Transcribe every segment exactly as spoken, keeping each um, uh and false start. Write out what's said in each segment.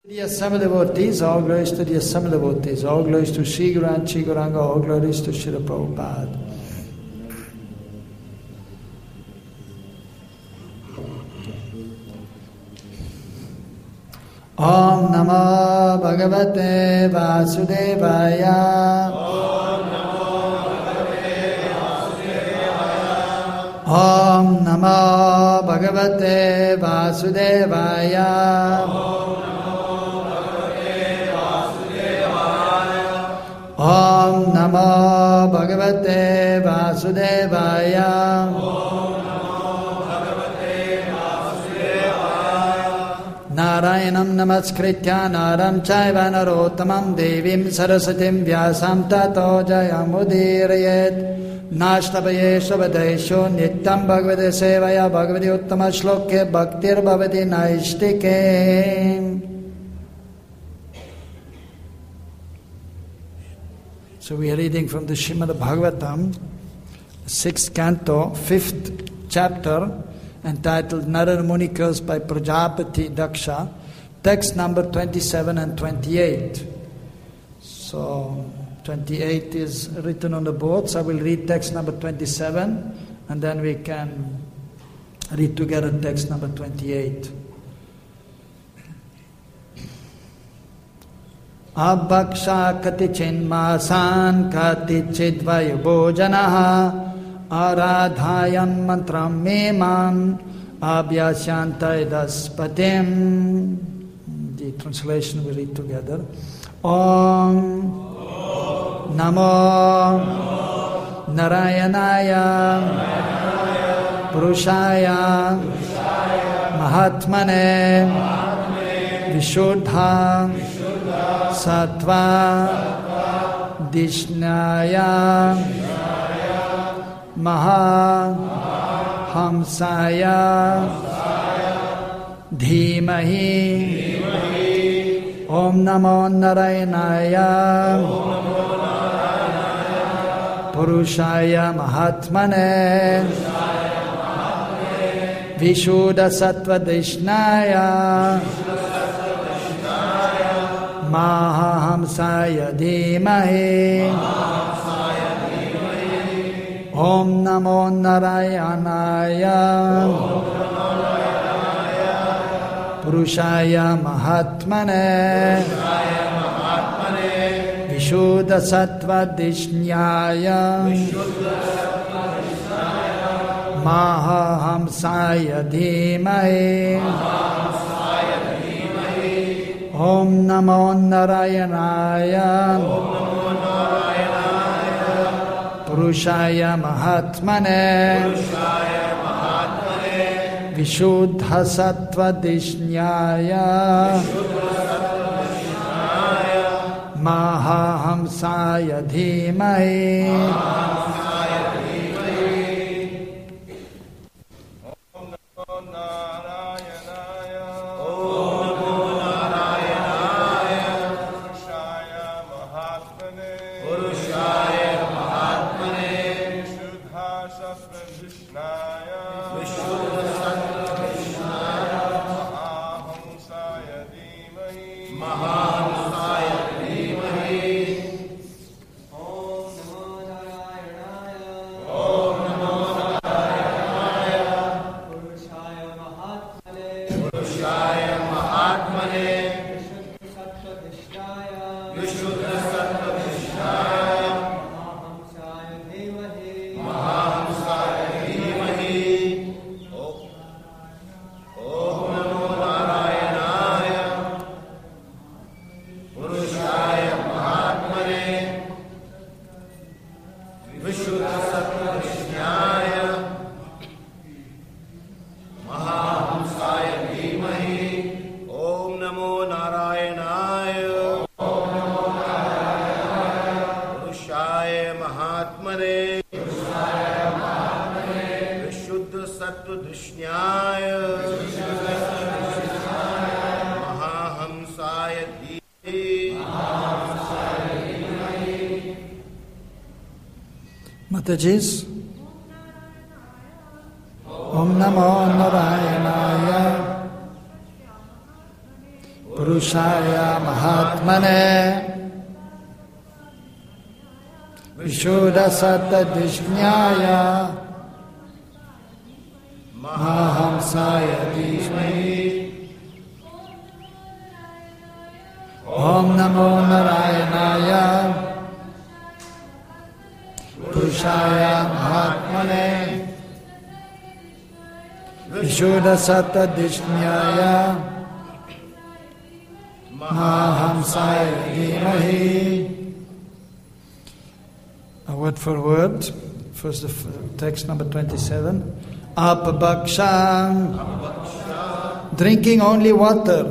The assembled devotees, all glories to the assembled devotees, all glories to Sri Guru and Sri Gauranga, all glories to Srila Prabhupada. Om Namo Bhagavate Vasudevaya. Om Namo Bhagavate Vasudevaya. Om Namo Bhagavate Vasudevaya. Om Namo Bhagavate Vasudevaya. Om Namo Bhagavate Vasudevaya. Narayanam Namaskritya Naram Chaiva Narottamam Devim Sarasatim Vyasam Tato Jayamudhirayet. Nashtapaye Shabadesho Nityam Bhagavate Sevaya Bhagavati Uttama Shloke Bhaktir Bhavati Naishtike. So we are reading from the Srimad Bhagavatam, sixth canto, fifth chapter, entitled Narad Muni Curse by Prajapati Daksha, text number twenty-seven and twenty-eight. So twenty-eight is written on the board, so I will read text number twenty-seven, and then we can read together text number twenty-eight. Abhaksha katichin masan katichid vayubhojanaha aradhayan mantram memam abhyasyantay daspatim. The translation we read together. Om Namo Narayanaya Purushaya Mahatmane Vishuddha Sattva Dishnaya Maha Hamsaya Dhimahi Om Namo Narayanaya Purushaya Mahatmane Vishuddha Sattva Dishnaya Mahahamsaya Dhimahi Om Namo Narayanaya Purushaya Mahatmane Vishuddha Sattva Dishnaya Mahahamsaya Dhimahi Om Namo Narayanaya Purushaya Mahatmane Vishuddha Sattva Dishnaya Mahahamsaya Dhimahi. Matajis. Om Namo Narayanaya Purushaya Mahatmane Vishuddha Sattva-dishnyaya Mahamsaya Dhishmahi Om Namo Narayanaya Purushaya Mahatmane Vishuddha Sattva-dishnyaya Mahamsaya Dhimahi. A word for word. First the text number twenty-seven. Apabhaksha, drinking only water.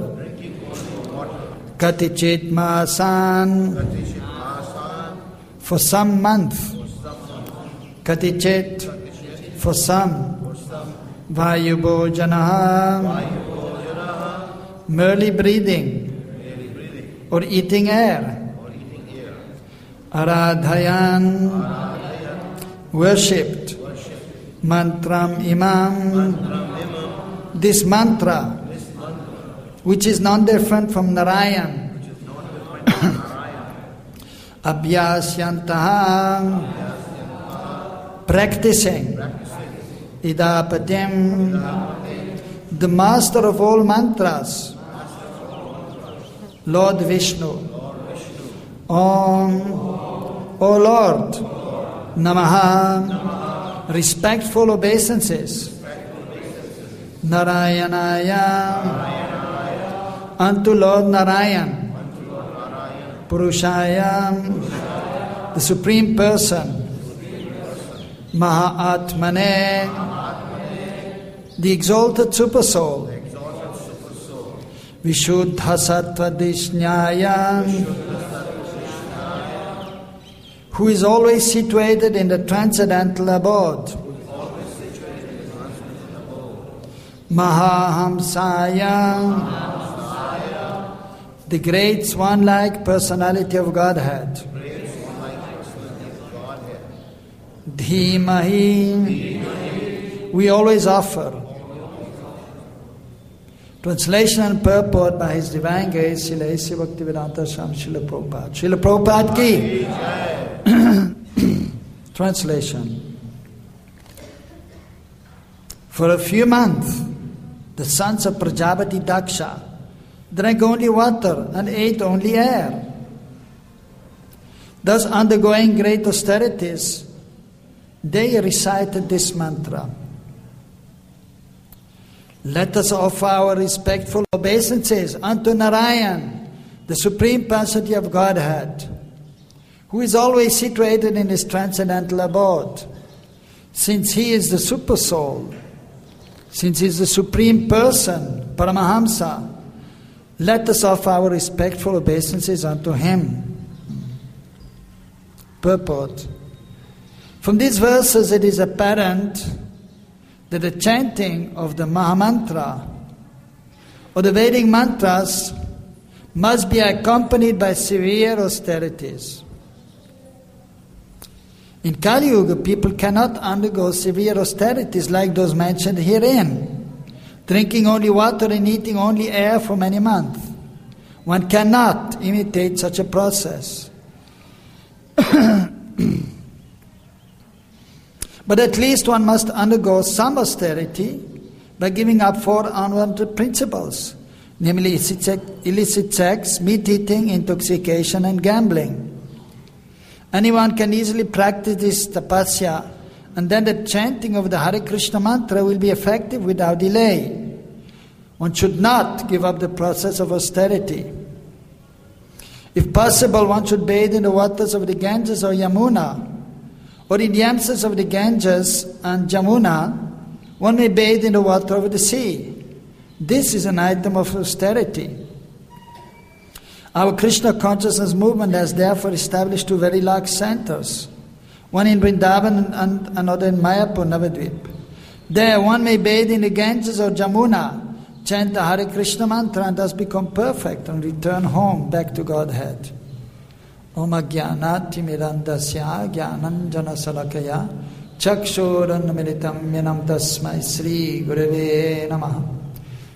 Katichit masan, for some month. Katichit, for some. Vayubhojanaha, merely breathing or eating air. Aradhayan, worshipped. Mantram imam, this mantra, which is non-different from Narayan. Abhyasyantaha, practicing. Idapatim, the master of all mantras. Lord Vishnu. Om, O Lord, Namaha, respectful obeisances. Narayanaya, unto Lord Narayan. Purushaya, the Supreme Person. Mahatmane, the exalted Supersoul. Vishuddha Sattva-dishnyaya, who is always situated in the transcendental abode. Mahahamsaya, the great swan-like personality of Godhead. Dhimahi, we always offer. Translation and purport by His Divine Grace, Srila A C Bhaktivedanta Swami Srila Prabhupada. Srila Prabhupada ki. Translation. For a few months, the sons of Prajapati Daksha drank only water and ate only air. Thus, undergoing great austerities, they recited this mantra. Let us offer our respectful obeisances unto Narayan, the Supreme Personality of Godhead, who is always situated in His transcendental abode. Since He is the Super Soul, since He is the Supreme Person, Paramahamsa, let us offer our respectful obeisances unto Him. Purport. From these verses it is apparent that the chanting of the Mahamantra or the Vedic mantras must be accompanied by severe austerities. In Kali Yuga, people cannot undergo severe austerities like those mentioned herein, drinking only water and eating only air for many months. One cannot imitate such a process. But at least one must undergo some austerity by giving up four unwanted principles, namely illicit sex, meat eating, intoxication, and gambling. Anyone can easily practice this tapasya, and then the chanting of the Hare Krishna mantra will be effective without delay. One should not give up the process of austerity. If possible, one should bathe in the waters of the Ganges or Yamuna, or in the absence of the Ganges and Jamuna, one may bathe in the water of the sea. This is an item of austerity. Our Krishna consciousness movement has therefore established two very large centers, one in Vrindavan and another in Mayapur, Navadvip. There one may bathe in the Ganges or Jamuna, chant the Hare Krishna mantra and thus become perfect and return home back to Godhead. Om Ajnanati Mirandasya Jnananjana Salakaya Chakshuran Militam Yanam Tasmai Sri Gurave Namaha.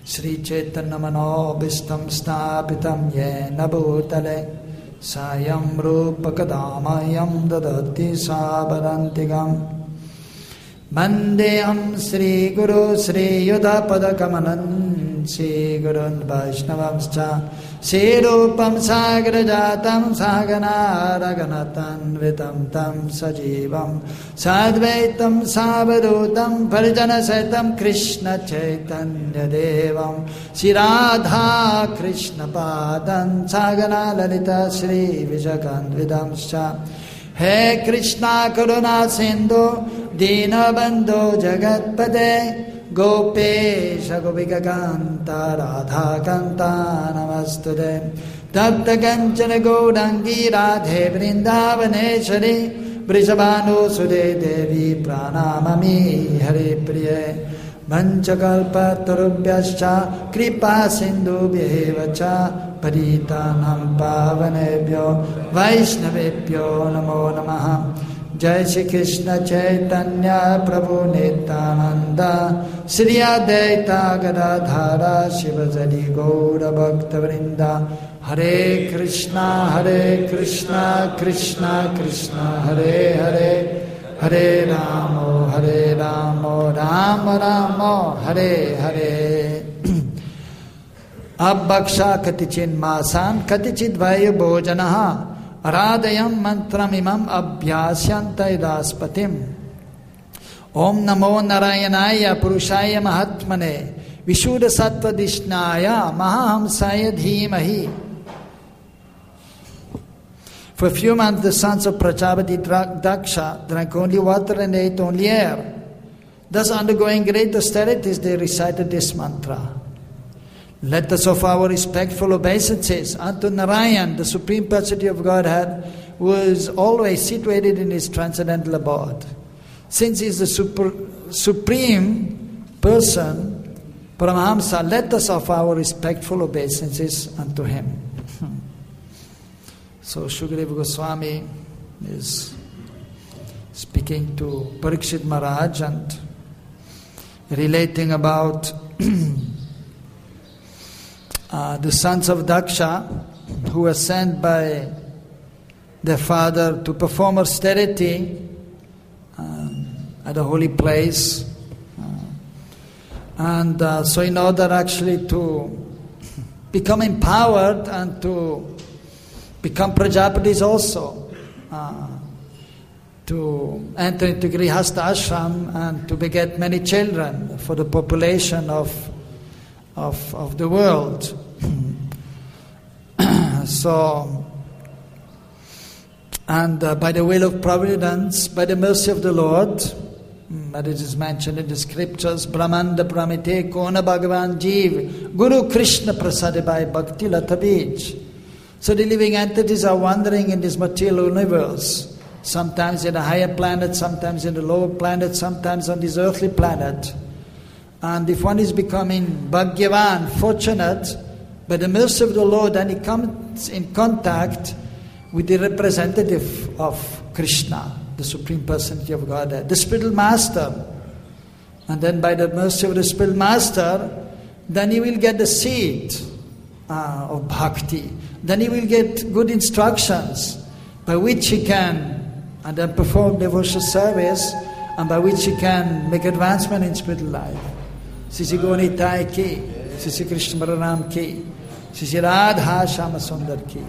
Sri Chaitanya Manobhistam Stapitam Yena Bhutale Sayam Rupa Kadamayam Dadati Sabarantigam Mandeyam Sri Guru Sri Yudapada Kamanan Sri Gurun Vaishnavamscha Sri Rupam Sagrajatam Sagana Raganatan Vitam Tam Sajivam Sadvaitam Savadutam Parijana Saitam Krishna Chaitanya Devam Sri Radha Krishna Padan Sagana Lalita Sri Vijakandvidamscha He Krishna Karuna Sindhu Dina Bandhu Jagatpade Gopesha Gopika Kanta Radha Kanta Namastude Tapta Kanchana Gaudangi Radhe Vrindavaneshwari Vrishabhanu Sude Devi Pranamami Hare Priye Manchakalpa Tarubhyascha Kripa Sindhu Bhevacha Paritanam Pavanebhyo Vaishnavebhyo Namo Namaha Jai Shri Krishna Chaitanya Prabhu Nityananda Sri Advaita Gadadhara Shivasari Gaura Bhakta Vrinda Hare Krishna Hare Krishna Krishna Krishna Hare Hare Hare Ramo Hare Ramo Ramo Ramo Hare Hare Abbaksha Katichin Masan Katichid Vayu Bhojanaha Aradayam Mantramimam Abhyasyanta Idaspatim Om Namo Narayanaya Purushaya Mahatmane Vishuddha Sattva Dishnaya Mahahamsaya Dhimahi. For a few months the sons of Prajapati Daksha drank only water and ate only air. Thus undergoing great austerities they recited this mantra. Let us offer our respectful obeisances unto Narayan, the Supreme Personality of Godhead, who is always situated in his transcendental abode. Since he is the super, Supreme Person, Paramahamsa, let us offer our respectful obeisances unto him. So Shukadeva Goswami is speaking to Parikshit Maharaj and relating about Uh, the sons of Daksha, who were sent by their father to perform austerity um, at a holy place. Uh, and uh, so in order actually to become empowered and to become Prajapatis also, uh, to enter into Grihastha ashram and to beget many children for the population of Of, of the world. So, and uh, by the will of providence, by the mercy of the Lord, that it is mentioned in the scriptures, Brahmanda Pramite Kona Bhagavan Jeev Guru Krishna Prasade by Bhakti Latabij. So the living entities are wandering in this material universe, sometimes in a higher planet, sometimes in the lower planet, sometimes on this earthly planet. And if one is becoming Bhagyavan, fortunate, by the mercy of the Lord, then he comes in contact with the representative of Krishna, the Supreme Personality of Godhead, the spiritual master. And then by the mercy of the spiritual master, then he will get the seed uh, of bhakti. Then he will get good instructions by which he can and then perform devotional service, and by which he can make advancement in spiritual life. Sisi Gonitai ki, Sisi Krishna Balaram ki, Sisi Radha Shama Sundar ki.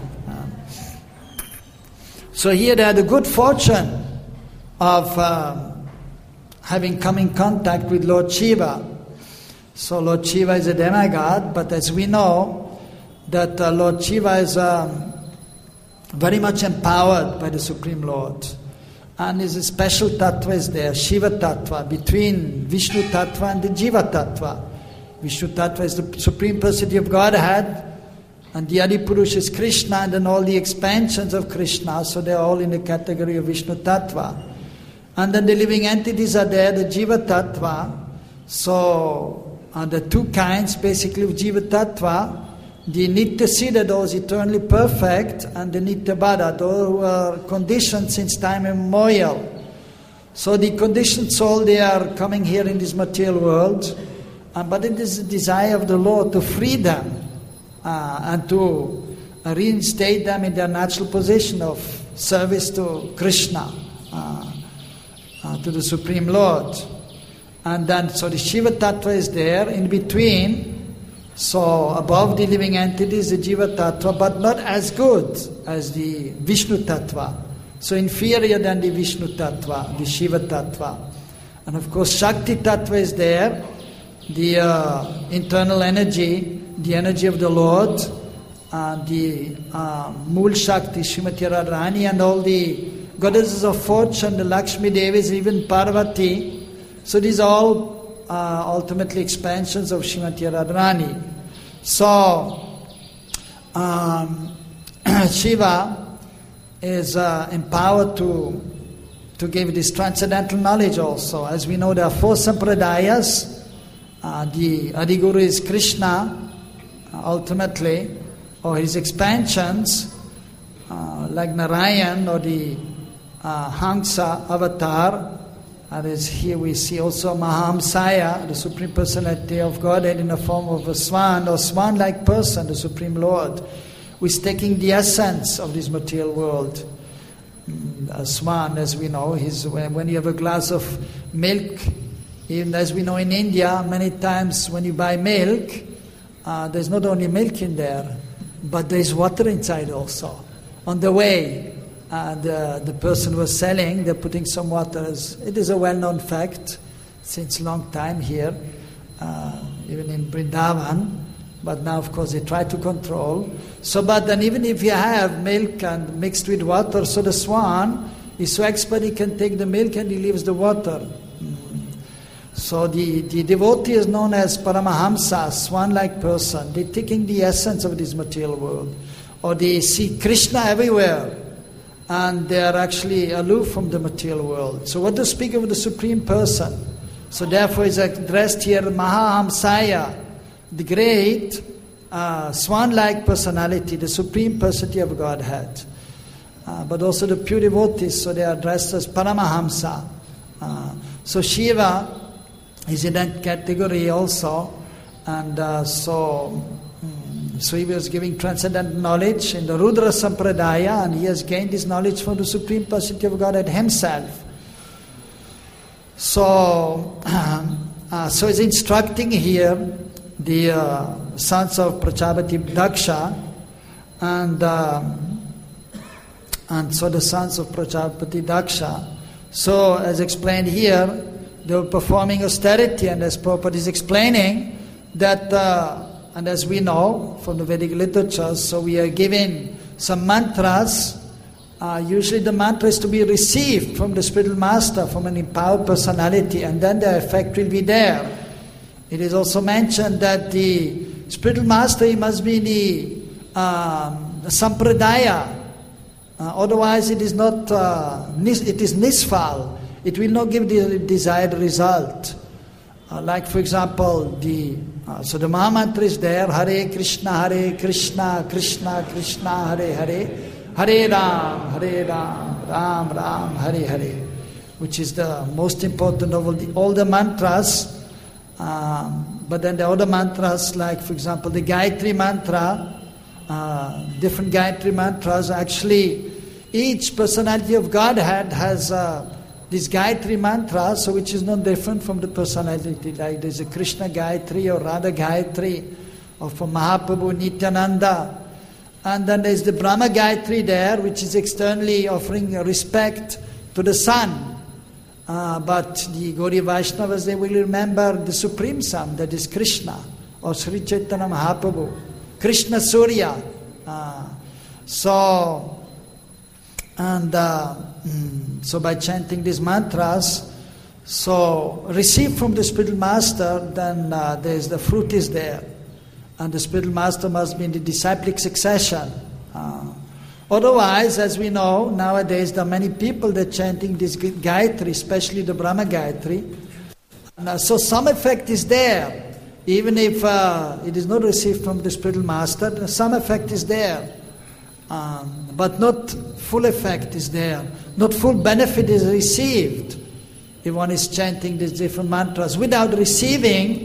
So here they had the good fortune of um, having come in contact with Lord Shiva. So Lord Shiva is a demigod, but as we know that uh, Lord Shiva is um, very much empowered by the Supreme Lord. And his special tattva is there, Shiva tattva, between Vishnu tattva and the Jiva tattva. Vishnu tattva is the Supreme Personality of Godhead, and the Adi Purush is Krishna, and then all the expansions of Krishna, so they are all in the category of Vishnu tattva. And then the living entities are there, the Jiva tattva. So, uh, the two kinds basically of Jiva tattva, the Nitya Siddha, those eternally perfect, and the Nitya Baddha, those who are conditioned since time immemorial. So the conditioned soul, they are coming here in this material world, uh, but it is the desire of the Lord to free them uh, and to uh, reinstate them in their natural position of service to Krishna, uh, uh, to the Supreme Lord. And then, so the Shiva Tattva is there in between. So above the living entities, the Jiva Tattva, but not as good as the Vishnu Tattva. So inferior than the Vishnu Tattva, the Shiva Tattva. And of course, Shakti Tattva is there, the uh, internal energy, the energy of the Lord, uh, the uh, Mool Shakti, Srimati Radharani, and all the goddesses of fortune, the Lakshmi Devis, even Parvati. So these are all Uh, ultimately expansions of Srimati Radharani. So, um, Shiva is uh, empowered to to give this transcendental knowledge also. As we know, there are four sampradayas. Uh, the Adiguru is Krishna, uh, ultimately, or his expansions, uh, like Narayan or the uh, Hamsa avatar. And as here we see also Mahamsaya, the Supreme Personality of Godhead in the form of a swan or swan-like person, the Supreme Lord, who is taking the essence of this material world. A swan, as we know, is when you have a glass of milk, even as we know in India, many times when you buy milk, uh, there's not only milk in there, but there's water inside also. On the way, Uh, the, the person was selling, they're putting some water. It is a well-known fact since long time here, uh, even in Vrindavan, but now of course they try to control. So, but then even if you have milk and mixed with water, so the swan is so expert he can take the milk and he leaves the water. Mm. So the, the devotee is known as Paramahamsa, swan-like person. They're taking the essence of this material world. Or they see Krishna everywhere, and they are actually aloof from the material world. So what to speak of the Supreme Person? So therefore is addressed here Mahahamsaya, the great uh, swan-like personality, the Supreme Personality of Godhead. Uh, but also the pure devotees, so they are addressed as Paramahamsa. Uh, so Shiva is in that category also, and uh, so... So he was giving transcendental knowledge in the Rudra Sampradaya, and he has gained his knowledge from the Supreme Personality of Godhead himself. So, uh, so he's instructing here the uh, sons of Prajapati Daksha, and uh, and so the sons of Prajapati Daksha. So, as explained here, they were performing austerity, and as Prabhupada is explaining that. Uh, And as we know from the Vedic literature, so we are given some mantras. Uh, usually the mantra is to be received from the spiritual master, from an empowered personality, and then the effect will be there. It is also mentioned that the spiritual master, he must be the, um, the sampradaya. Uh, otherwise it is not, uh, nis- it is nisfal. It will not give the desired result. Uh, like for example, the Uh, so the Mahamantra is there, Hare Krishna, Hare Krishna, Krishna Krishna, Hare Hare, Hare Ram, Hare Ram, Ram Ram, Hare Hare, which is the most important of all the, all the mantras. Um, but then the other mantras, like for example the Gayatri mantra, uh, different Gayatri mantras, actually each personality of Godhead has uh, this Gayatri mantra, so which is not different from the personality. Like there's a Krishna Gayatri or Radha Gayatri, or from Mahaprabhu Nityananda. And then there's the Brahma Gayatri there, which is externally offering respect to the sun. Uh, but the Gaudiya Vaishnavas, they will remember the Supreme Sun, that is Krishna, or Sri Chaitanya Mahaprabhu. Krishna Surya. Uh, so, and uh, mm, so by chanting these mantras, so receive from the spiritual master, then uh, there's the fruit is there. And the spiritual master must be in the disciplic succession. Uh, otherwise, as we know, nowadays there are many people that are chanting this Gayatri, especially the Brahma Gayatri. And, uh, so some effect is there. Even if uh, it is not received from the spiritual master, some effect is there. Um, but not full effect is there. Not full benefit is received. If one is chanting these different mantras without receiving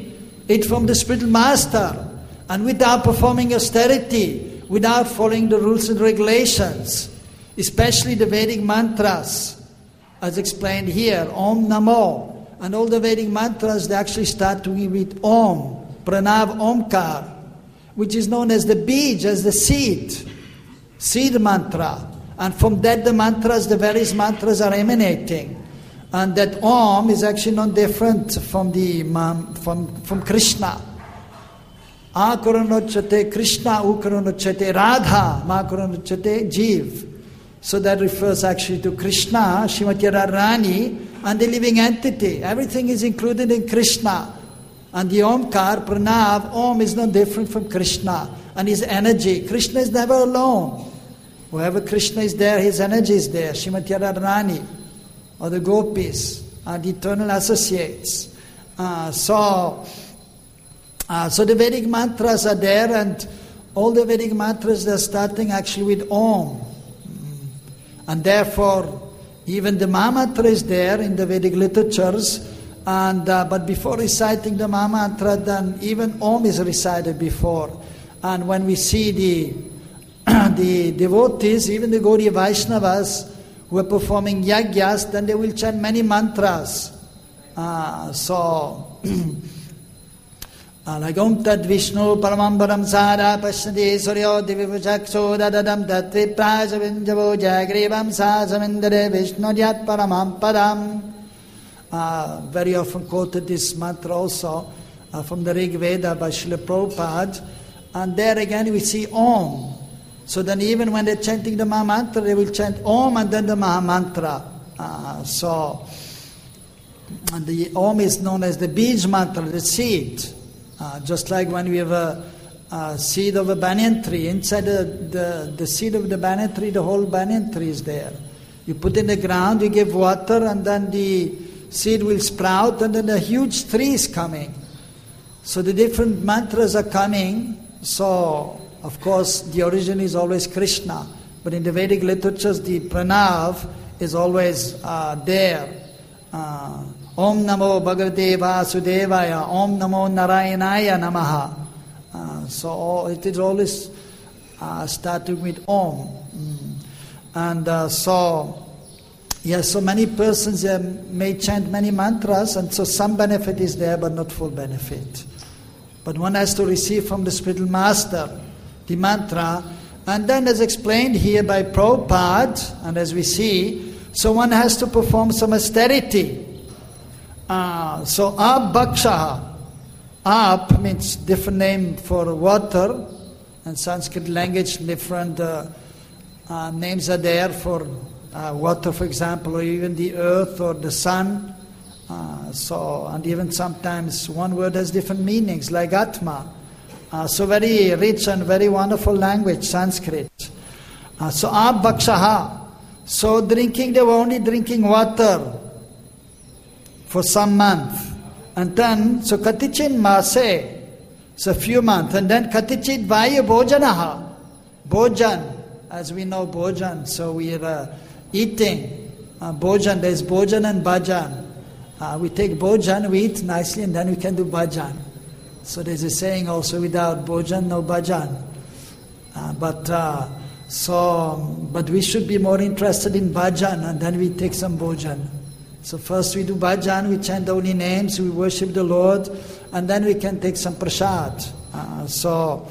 it from the spiritual master, and without performing austerity, without following the rules and regulations, especially the Vedic mantras, as explained here, Om Namo. And all the Vedic mantras, they actually start with Om, Pranav Omkar, which is known as the bij, as the seed, seed mantra. And from that the mantras, the various mantras are emanating. And that Om is actually not different from the from, from Krishna. Akaranocchate Krishna, Ukaranocchate Radha, Makaranocchate Jeev. So that refers actually to Krishna, Srimati Radharani, and the living entity. Everything is included in Krishna. And the Omkar, Pranav, Om is not different from Krishna and his energy. Krishna is never alone. Wherever Krishna is there, his energy is there. Srimati Radharani, or the gopis, are the eternal associates. Uh, so, uh, so the Vedic mantras are there, and all the Vedic mantras, they're starting actually with Om. And therefore, even the Mahamantra is there in the Vedic literatures, and uh, but before reciting the Mahamantra, then even Om is recited before. And when we see the the devotees, even the Gaudiya Vaishnavas, who are performing yagyas, then they will chant many mantras. Uh, so, like Om Tad Vishnu Paramambaram Sada Pashnadi Suryo Divivujakso Dadadam Tatvi Prajavinjavo Jagrivam Sasamindare Vishnu Dyat Paramam Padam. Uh, very often quoted this mantra also uh, from the Rig Veda by Srila Prabhupada. And there again we see Om. So then even when they're chanting the Mahamantra, they will chant Om and then the Mahamantra. Uh, so, and the Om is known as the Bij mantra, the seed. Uh, just like when we have a, a seed of a banyan tree, inside the, the, the seed of the banyan tree, the whole banyan tree is there. You put in the ground, you give water, and then the seed will sprout, and then a huge tree is coming. So the different mantras are coming. So, of course, the origin is always Krishna. But in the Vedic literatures, the Pranav is always uh, there. Uh, Om Namo Bhagavate Vasudevaya, Om Namo Narayanaya Namaha. Uh, so it is always uh, starting with Om. Mm. And uh, so, yes, so many persons uh, may chant many mantras, and so some benefit is there, but not full benefit. But one has to receive from the spiritual master the mantra, and then as explained here by Prabhupada, and as we see, so one has to perform some austerity. Uh, so Abhaksha, Ab means different name for water, and Sanskrit language different uh, uh, names are there for uh, water, for example, or even the earth or the sun. Uh, so, and even sometimes one word has different meanings, like Atma. Uh, so very rich and very wonderful language, Sanskrit. Uh, so Abhaksha, so drinking, they were only drinking water for some month. And then, so Katichin Mase, so few months. And then Katichit Vaya Bhojanaha, Bhojan, as we know Bhojan, so we are uh, eating. Uh, Bhojan, there's Bhojan and Bhajan. Uh, we take Bhojan, we eat nicely, and then we can do Bhajan. So there's a saying also, without Bhojan, no Bhajan. Uh, but uh, so, but we should be more interested in Bhajan, and then we take some Bhojan. So first we do Bhajan, we chant the holy names, we worship the Lord, and then we can take some prasad. Uh, so,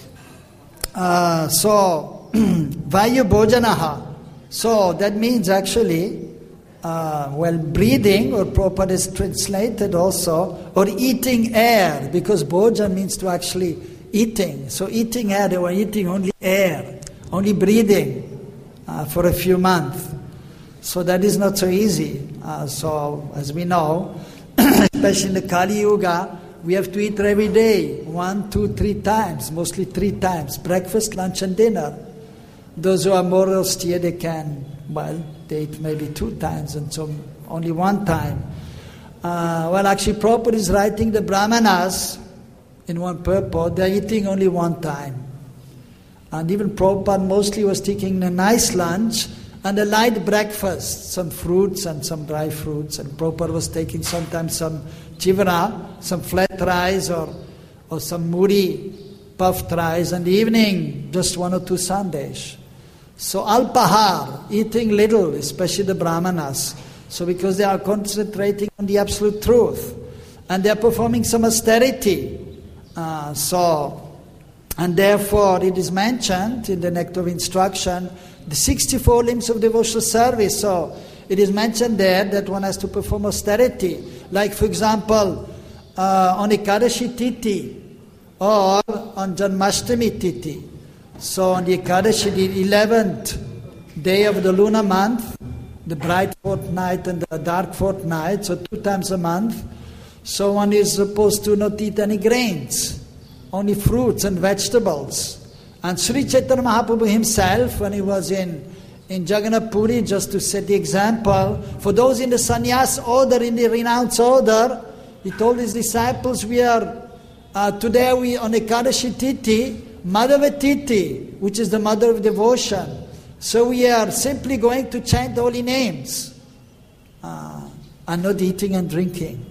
uh, so Vayu Bhojanaha. So that means actually, uh, well, breathing, or Prabhupada is translated also, or eating air, because Bhojan means to actually eating. So eating air, they were eating only air, only breathing uh, for a few months. So that is not so easy. Uh, so as we know, especially in the Kali Yuga, we have to eat every day, one, two, three times, mostly three times, breakfast, lunch and dinner. Those who are more austere, they can, well, they eat maybe two times, and so only one time. Uh, well, actually, Prabhupada is writing the Brahmanas in one purport, they are eating only one time. And even Prabhupada mostly was taking a nice lunch, and a light breakfast, some fruits and some dry fruits. And Prabhupada was taking sometimes some chivra, some flat rice or, or some muri, puffed rice, and in the evening just one or two sandesh. So alpahar, eating little, especially the brahmanas. So because they are concentrating on the absolute truth, and they are performing some austerity. Uh, so, and therefore it is mentioned in the Nectar of Instruction, the sixty-four limbs of devotional service. So it is mentioned there that one has to perform austerity. Like for example, uh, on Ekadashi Tithi or on Janmashtami Tithi. So on the Ekadashi, the eleventh day of the lunar month, the bright fortnight and the dark fortnight, so two times a month, so one is supposed to not eat any grains, only fruits and vegetables. And Sri Chaitanya Mahaprabhu himself, when he was in, in Jagannath Puri, just to set the example, for those in the sannyas order, in the renounced order, he told his disciples, we are, uh, today we on Ekadashi Tithi, Madhava Tithi, which is the mother of devotion. So we are simply going to chant holy names, uh, and not eating and drinking.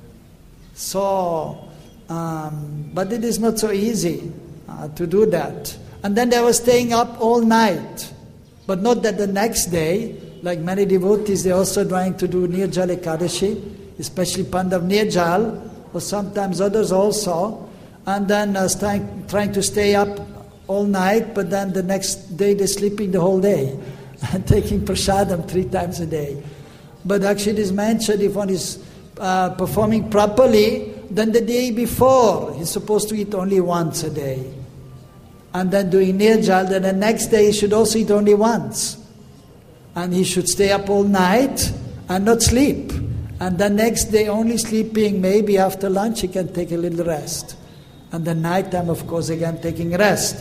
So, um, but it is not so easy uh, to do that. And then they were staying up all night. But not that the next day, like many devotees, they are also trying to do Nirjal Ekadashi, especially Pandav Nirjal, or sometimes others also. And then uh, trying, trying to stay up all night, but then the next day they're sleeping the whole day and taking prasadam three times a day. But actually it is mentioned if one is uh, performing properly, then the day before he's supposed to eat only once a day. And then doing nirjal, then the next day he should also eat only once. And he should stay up all night and not sleep. And the next day only sleeping, maybe after lunch he can take a little rest. And the night time, of course, again taking rest.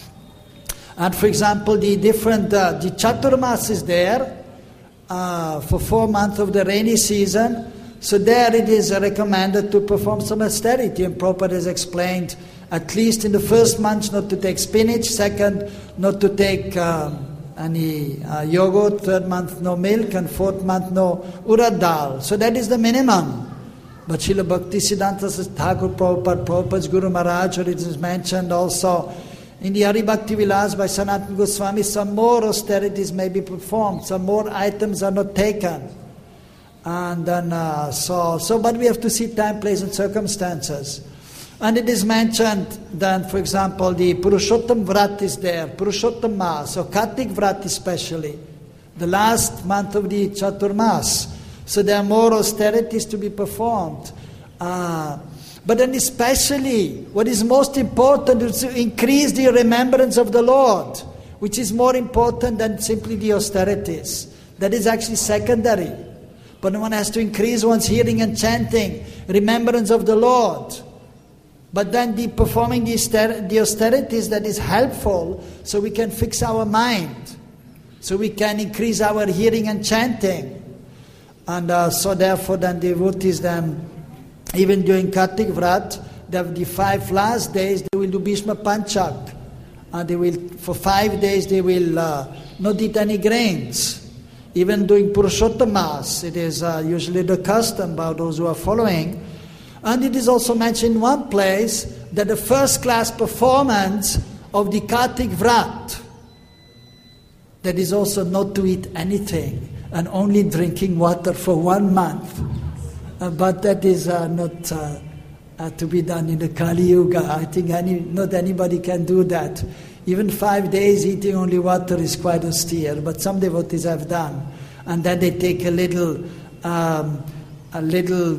And for example, the different, uh, the Chaturmas is there uh, for four months of the rainy season. So there it is recommended to perform some austerity. And Prabhupada has explained, at least in the first month, not to take spinach. Second, not to take um, any uh, yogurt. Third month, no milk. And fourth month, no urad dal. So that is the minimum. But Srila Bhaktisiddhanta Thakur Prabhupada, Prabhupada's Guru Maharaj, or it is mentioned also in the Hari Bhakti Vilas by Sanatana Goswami, some more austerities may be performed, some more items are not taken. And then, uh, so, so, but we have to see time, place and circumstances. And it is mentioned then, for example, the Purushottam Vrat is there, Purushottam Mas, or Kartik Vrat especially, the last month of the Chaturmas. So there are more austerities to be performed. Uh, but then especially, what is most important is to increase the remembrance of the Lord, which is more important than simply the austerities. That is actually secondary. But one has to increase one's hearing and chanting, remembrance of the Lord. But then the performing the, auster- the austerities, that is helpful, so we can fix our mind, so we can increase our hearing and chanting. And uh, so therefore then devotees then, even during Kartik Vrat, the five last days they will do Bhishma Panchak. And they will, for five days they will uh, not eat any grains. Even during Purushottamas, it is uh, usually the custom by those who are following. And it is also mentioned in one place that the first class performance of the Kartik Vrat, that is also not to eat anything and only drinking water for one month. Uh, but that is uh, not uh, uh, to be done in the Kali Yuga. I think any, not anybody can do that. Even five days eating only water is quite austere, but some devotees have done. And then they take a little, um, a little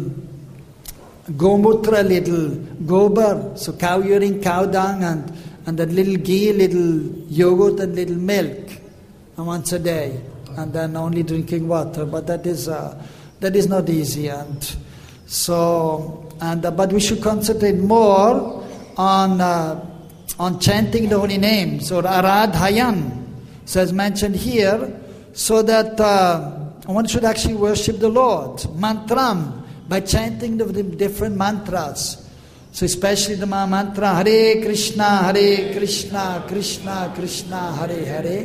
gomutra, little gobar, so cow urine, cow dung, and, and a little ghee, little yogurt, and little milk, and once a day. And then only drinking water, but that is uh, that is not easy. And so, and uh, but we should concentrate more on uh, on chanting the holy names, or aradhayan, so as mentioned here, so that uh, one should actually worship the Lord. Mantram, by chanting the, the different mantras. So especially the mantra Hare Krishna, Hare Krishna, Krishna Krishna, Hare Hare.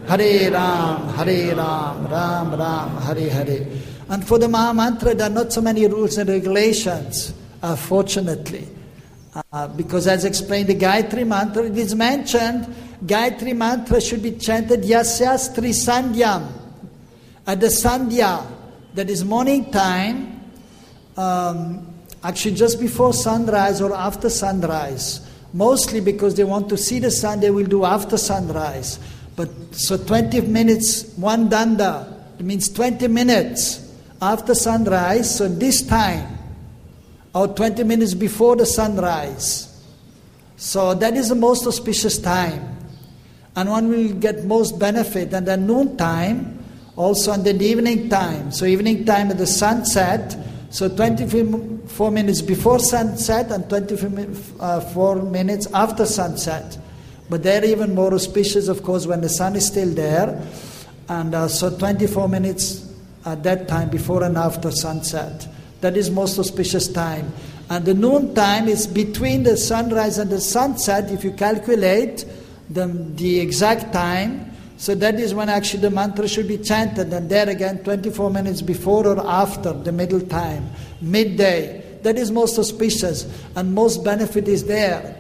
Hare Ram, Hare Ram, Ram Ram, Hare Hare. And for the Maha Mantra, there are not so many rules and regulations, uh, fortunately. Uh, because as explained, the Gayatri Mantra, it is mentioned, Gayatri Mantra should be chanted Yasyastri Sandhyam. At the Sandhya, that is morning time, um, actually just before sunrise or after sunrise. Mostly because they want to see the sun, they will do after sunrise. But so twenty minutes, one danda, it means twenty minutes after sunrise, so this time, or twenty minutes before the sunrise. So that is the most auspicious time. And one will get most benefit. And then noon time, also and then the evening time. So evening time at the sunset, so twenty-four minutes before sunset and twenty-four minutes after sunset. But they're even more auspicious, of course, when the sun is still there. And uh, so twenty-four minutes at that time, before and after sunset. That is most auspicious time. And the noon time is between the sunrise and the sunset, if you calculate the, the exact time. So that is when actually the mantra should be chanted. And there again, twenty-four minutes before or after, the middle time, midday. That is most auspicious and most benefit is there.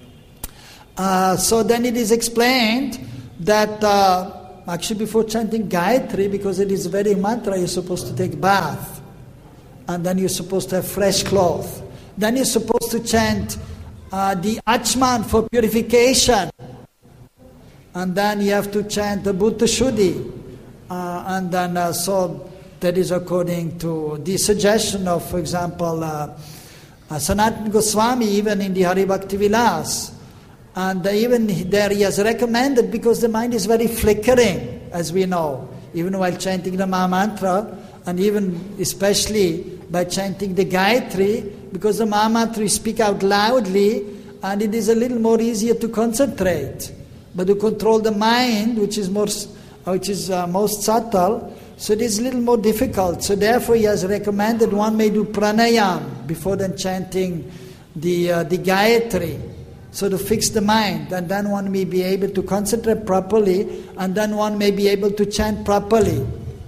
Uh, so then it is explained that uh, actually before chanting Gayatri, because it is Vedic mantra, you're supposed to take bath. And then you're supposed to have fresh cloth. Then you're supposed to chant uh, the Achman for purification. And then you have to chant the Bhuta Shuddhi. Uh, and then uh, so that is according to the suggestion of, for example, uh, uh, Sanatana Goswami, even in the Hari Bhakti Vilas. And even there he has recommended, because the mind is very flickering, as we know, even while chanting the Maha Mantra, and even especially by chanting the Gayatri, because the Maha Mantra you speak out loudly, and it is a little more easier to concentrate. But to control the mind, which is more, which is uh, most subtle, so it is a little more difficult. So therefore he has recommended one may do pranayam before then chanting the uh, the Gayatri. So to fix the mind, and then one may be able to concentrate properly, and then one may be able to chant properly.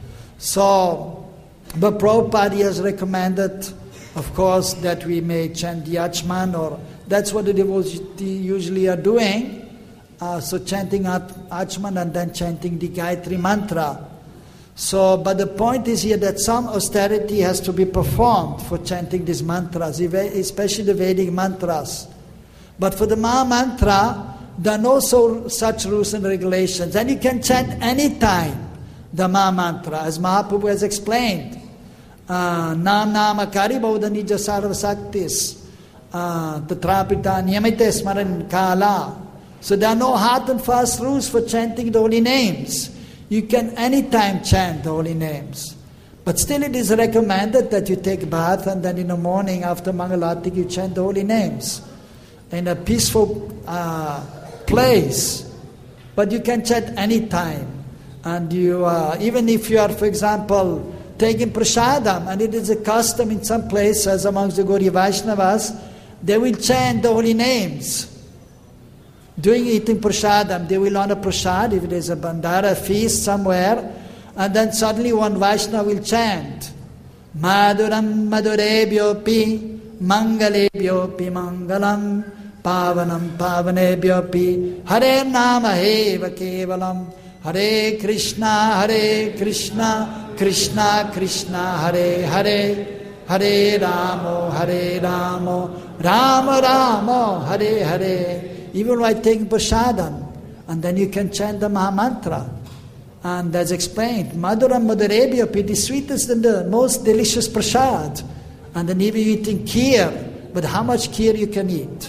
So, but Prabhupada has recommended, of course, that we may chant the Achman, or that's what the devotees usually are doing. Uh, so chanting Achman and then chanting the Gayatri mantra. So, but the point is here that some austerity has to be performed for chanting these mantras, especially the Vedic mantras. But for the Maha Mantra, there are no so, such rules and regulations. And you can chant any time the Maha Mantra, as Mahaprabhu has explained. Nam Nama Kari Bauda Nija Sarva Saktis, Tatrapita Niyamite Smaran Kala. So there are no hard and fast rules for chanting the holy names. You can anytime chant the holy names. But still it is recommended that you take bath and then in the morning after Mangalarti you chant the holy names. In a peaceful uh, place, but you can chant any time. And you, uh, even if you are, for example, taking prasadam, and it is a custom in some places amongst the Gaudiya Vaishnavas, they will chant the holy names. During eating prasadam, they will honor prasad, if there is a bandara feast somewhere, and then suddenly one Vaishnava will chant, Maduram Madurebhyopi Mangalebhyopi Mangalam Pavanam Pavanebhyopi Hare Nama Heva Kevalam Hare Krishna Hare Krishna Krishna Krishna Hare Hare Hare Ramo Hare Ramo Rama Ramo Hare Hare. Even while taking prasadam, and then you can chant the Maha Mantra. And as explained, Maduram Madurebhyopi, the sweetest and the most delicious prasad. And then even eating kheer, but how much kheer you can eat?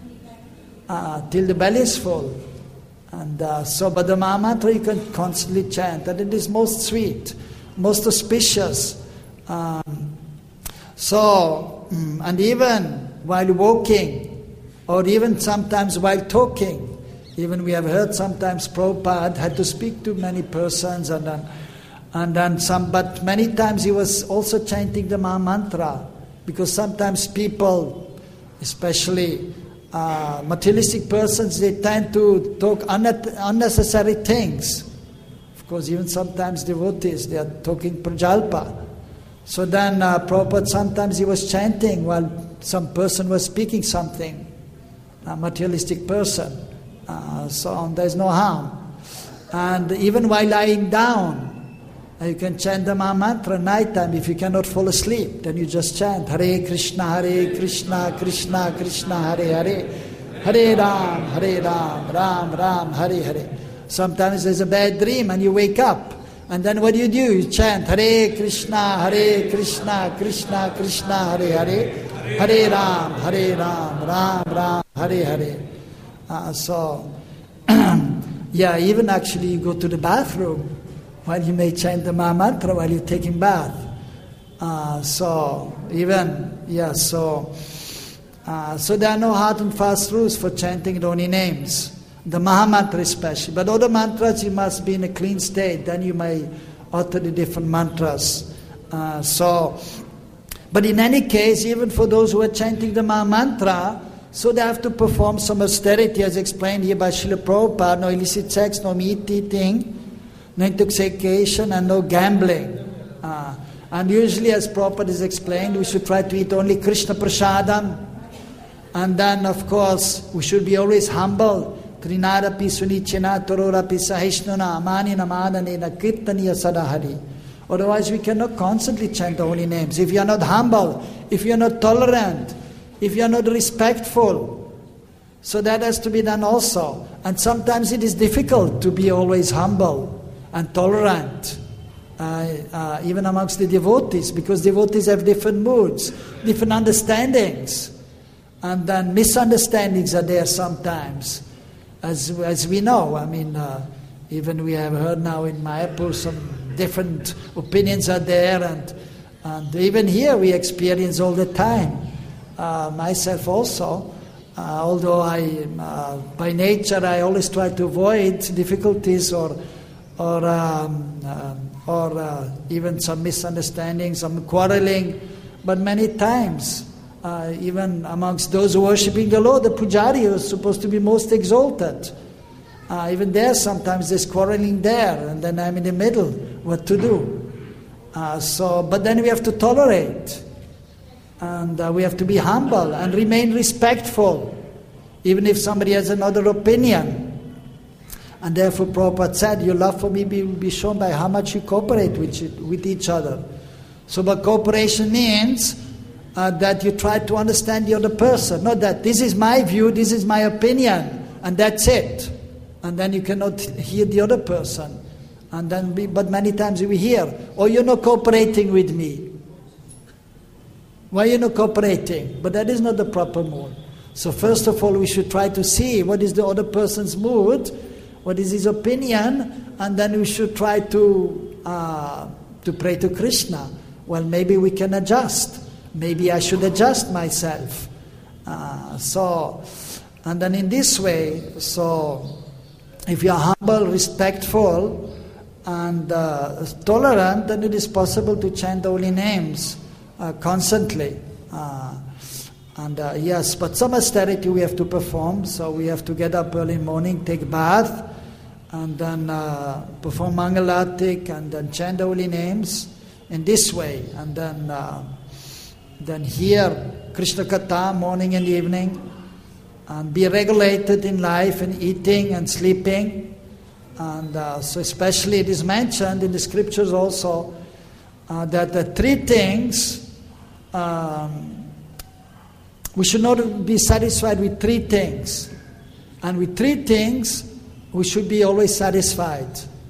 Uh, till the belly is full. And uh, so, but the Maha Mantra you can constantly chant, and it is most sweet, most auspicious. Um, so, and even while walking, or even sometimes while talking, even we have heard sometimes Prabhupada had to speak to many persons, and then, and then some, but many times he was also chanting the Maha Mantra. Because sometimes people, especially uh, materialistic persons, they tend to talk unnecessary things. Of course, even sometimes devotees, they are talking Prajalpa. So then uh, Prabhupada, sometimes he was chanting while some person was speaking something, a materialistic person. Uh, so there's no harm. And even while lying down, uh, you can chant the Maha Mantra night time. If you cannot fall asleep, then you just chant Hare Krishna, Hare Krishna, Krishna Krishna, Hare Hare, Hare Ram, Hare Ram, Ram Ram, Hare Hare. Sometimes there's a bad dream and you wake up. And then what do you do? You chant Hare Krishna, Hare Krishna, Krishna Krishna, Hare Hare, Hare Ram, Hare Ram, Ram Ram, Hare Hare. Uh, so, yeah, even actually you go to the bathroom while you may chant the Maha Mantra while you're taking bath. Uh, so, even, yeah, so, uh, so there are no hard and fast rules for chanting the holy names. The Maha Mantra especially. But other mantras you must be in a clean state, then you may utter the different mantras. Uh, so, but in any case, even for those who are chanting the Maha Mantra, so they have to perform some austerity as explained here by Srila Prabhupada, no illicit sex, no meat eating, no intoxication and no gambling. Uh, and usually as Prabhupada is explained, we should try to eat only Krishna Prasadam. And then of course, we should be always humble. Trinarapi sunichena tororapi sahishnuna amanina madanena kirtaniya sadahari. Otherwise we cannot constantly chant the holy names. If you are not humble, if you are not tolerant, if you are not respectful, so that has to be done also. And sometimes it is difficult to be always humble and tolerant, uh, uh, even amongst the devotees, because devotees have different moods, different understandings, and then misunderstandings are there sometimes. As as we know, I mean, uh, even we have heard now in Mayapur some different opinions are there, and and even here we experience all the time. Uh, myself also, uh, although I uh, by nature I always try to avoid difficulties or or um, uh, or uh, even some misunderstandings, some quarreling, but many times. Uh, even amongst those worshipping the Lord, the pujari is supposed to be most exalted. Uh, even there, sometimes there's quarreling there, and then I'm in the middle. What to do? Uh, so, but then we have to tolerate, and uh, we have to be humble and remain respectful, even if somebody has another opinion. And therefore, Prabhupada said, "Your love for me will be shown by how much you cooperate with with each other." So, but cooperation means. Uh, that you try to understand the other person. Not that this is my view, this is my opinion, and that's it. And then you cannot hear the other person. And then, we, but many times we hear, "Oh, you're not cooperating with me. Why are you not cooperating?" But that is not the proper mood. So first of all, we should try to see what is the other person's mood, what is his opinion, and then we should try to uh, to pray to Krishna. Well, maybe we can adjust. Maybe I should adjust myself. Uh, so, and then in this way, so if you are humble, respectful, and uh, tolerant, then it is possible to chant the holy names uh, constantly. Uh, and uh, yes, but some austerity we have to perform. So we have to get up early in the morning, take bath, and then uh, perform Mangalatik, and then chant the holy names in this way, and then. Uh, Then hear Krishna Katha morning and evening, and be regulated in life and eating and sleeping. And uh, so especially it is mentioned in the scriptures also uh, that the three things, um, we should not be satisfied with three things. And with three things, we should be always satisfied.